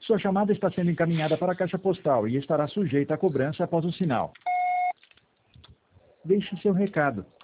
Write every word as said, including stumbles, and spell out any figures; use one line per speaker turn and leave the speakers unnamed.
Sua chamada está sendo encaminhada para a caixa postal e estará sujeita a cobrança após o sinal. Deixe seu recado.